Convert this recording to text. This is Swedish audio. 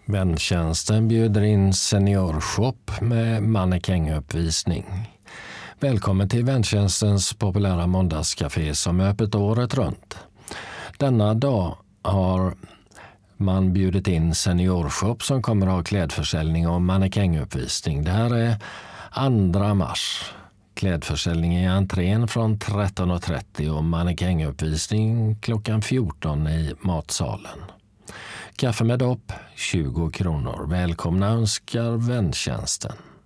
Väntjänsten bjuder in seniorshop med mannekänguppvisning. Välkommen till Väntjänstens populära måndagscafé som är öppet året runt. Denna dag har man bjudit in seniorshop som kommer att ha klädförsäljning och mannekänguppvisning. Det här är 2 mars. Klädförsäljning i entrén från 13.30 och mannekänguppvisning klockan 14 i matsalen. Kaffe med dopp 20 kronor. Välkomna önskar Väntjänsten.